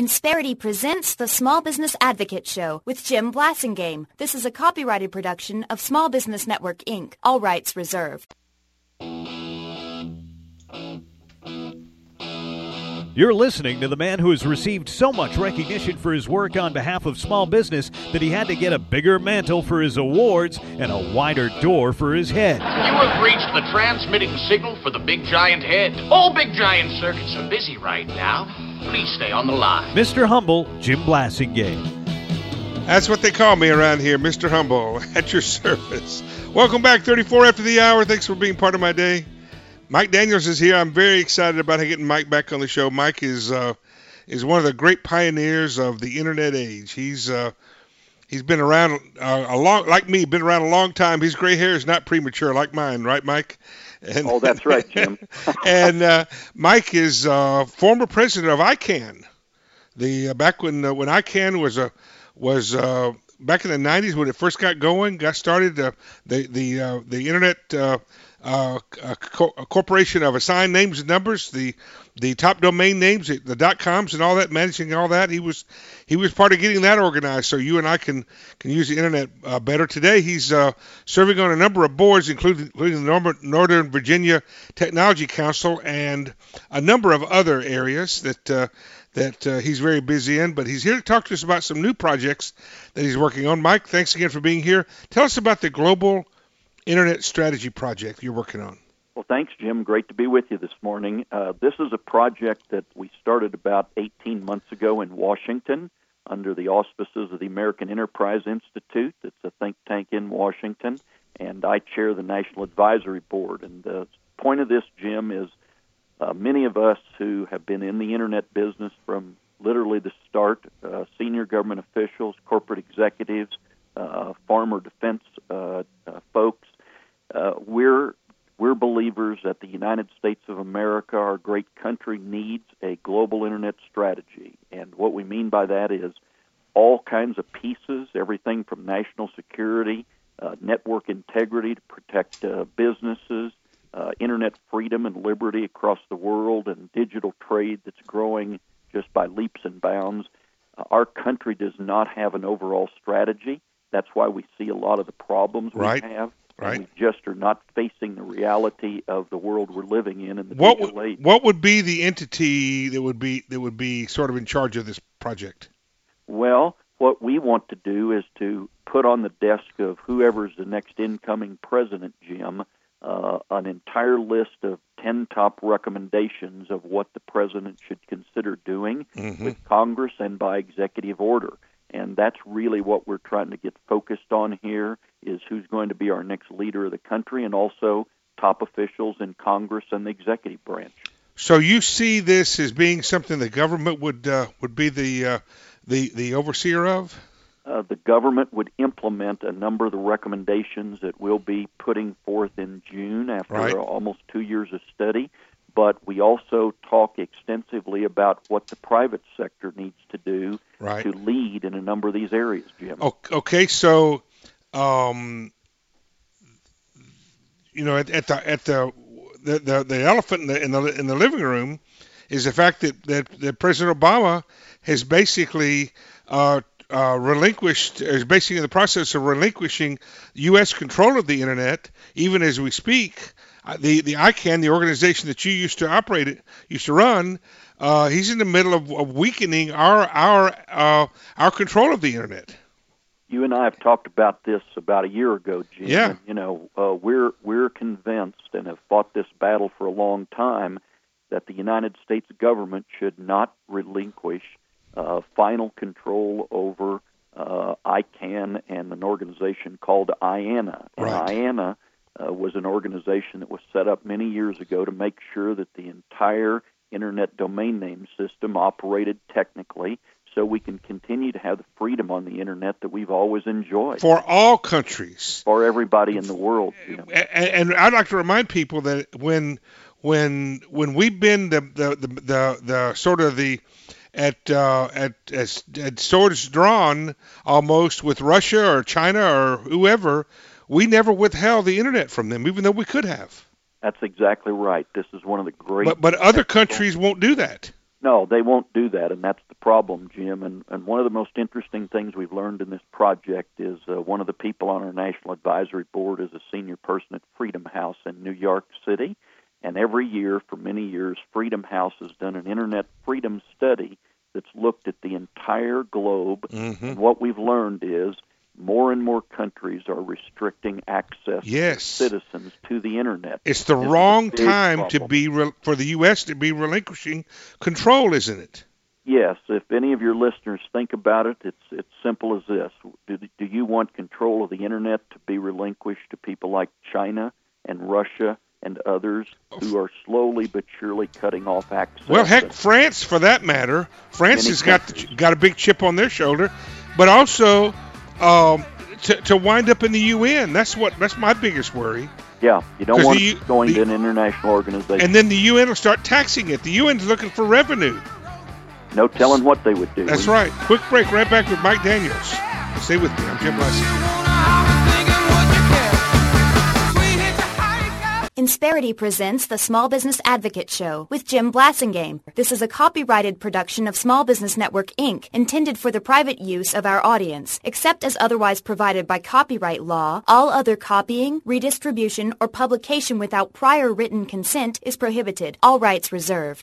Insperity presents the Small Business Advocate Show with Jim Blasingame. This is a copyrighted production of Small Business Network, Inc., all rights reserved. You're listening to the man who has received so much recognition for his work on behalf of small business that he had to get a bigger mantle for his awards and a wider door for his head. You have reached the transmitting signal for the Big Giant Head. All Big Giant circuits are busy right now. Please stay on the line. Mr. Humble, Jim Blasingame. That's what they call me around here, Mr. Humble, at your service. Welcome back, 34 after the hour. Thanks for being part of my day. Mike Daniels is here. I'm very excited about getting Mike back on the show. Mike is one of the great pioneers of the internet age. He's been around been around a long time. His gray hair is not premature like mine, right, Mike? And, that's right, Jim. And Mike is former president of ICANN. Back when ICANN was back in the 90s when it first got started, the internet. A corporation of assigned names and numbers, the top domain names, the .coms and all that, managing all that. He was part of getting that organized so you and I can use the internet better. Today he's serving on a number of boards, including the Northern Virginia Technology Council and a number of other areas that he's very busy in. But he's here to talk to us about some new projects that he's working on. Mike, thanks again for being here. Tell us about the Global Internet Strategy Project you're working on. Well, thanks, Jim. Great to be with you this morning. This is a project that we started about 18 months ago in Washington under the auspices of the American Enterprise Institute. It's a think tank in Washington, and I chair the National Advisory Board. And the point of this, Jim, is many of us who have been in the internet business from literally the start, senior government officials, corporate executives, farmer defense folks, we're believers that the United States of America, our great country, needs a global internet strategy. And what we mean by that is all kinds of pieces, everything from national security, network integrity to protect businesses, internet freedom and liberty across the world, and digital trade that's growing just by leaps and bounds. Our country does not have an overall strategy. That's why we see a lot of the problems we have. Right. We just are not facing the reality of the world we're living in the digital age. What would be the entity that would be sort of in charge of this project? Well, what we want to do is to put on the desk of whoever's the next incoming president, Jim, an entire list of 10 top recommendations of what the president should consider doing with Congress and by executive order. And that's really what we're trying to get focused on here, is who's going to be our next leader of the country, and also top officials in Congress and the executive branch. So you see this as being something the government would be the overseer of? The government would implement a number of the recommendations that we'll be putting forth in June after almost 2 years of study. But we also talk extensively about what the private sector needs to do to lead in a number of these areas, Jim. Okay, so at the elephant in the living room is the fact that President Obama has basically is basically in the process of relinquishing U.S. control of the internet, even as we speak. The ICANN, the organization that you used to run, he's in the middle of weakening our control of the internet. You and I have talked about this about a year ago, Jim. Yeah. And, we're convinced and have fought this battle for a long time that the United States government should not relinquish final control over ICANN and an organization called IANA. And IANA was an organization that was set up many years ago to make sure that the entire internet domain name system operated technically so we can continue to have the freedom on the internet that we've always enjoyed. For all countries. For everybody in the world. And I'd like to remind people that when we've been the sort of the at swords drawn almost with Russia or China or whoever, we never withheld the internet from them, even though we could have. That's exactly right. This is one of the great... But other countries won't do that. No, they won't do that, and that's the problem, Jim. And one of the most interesting things we've learned in this project is one of the people on our National Advisory Board is a senior person at Freedom House in New York City. And every year, for many years, Freedom House has done an Internet freedom study that's looked at the entire globe. Mm-hmm. And what we've learned is more and more countries are restricting access of citizens to the Internet. It's the wrong time to be for the U.S. to be relinquishing control, isn't it? Yes. If any of your listeners think about it, it's simple as this. Do you want control of the Internet to be relinquished to people like China and Russia and others who are slowly but surely cutting off access? Well, heck, France, for that matter. France has got a big chip on their shoulder, but also to wind up in the UN. That's my biggest worry. Yeah, you don't want it going to an international organization. And then the UN will start taxing it. The UN's looking for revenue. No telling what they would do. That's right. Quick break, right back with Mike Daniels. Stay with me. I'm Jim Blessing. Insperity presents the Small Business Advocate Show with Jim Blasingame. This is a copyrighted production of Small Business Network, Inc., intended for the private use of our audience. Except as otherwise provided by copyright law, all other copying, redistribution, or publication without prior written consent is prohibited. All rights reserved.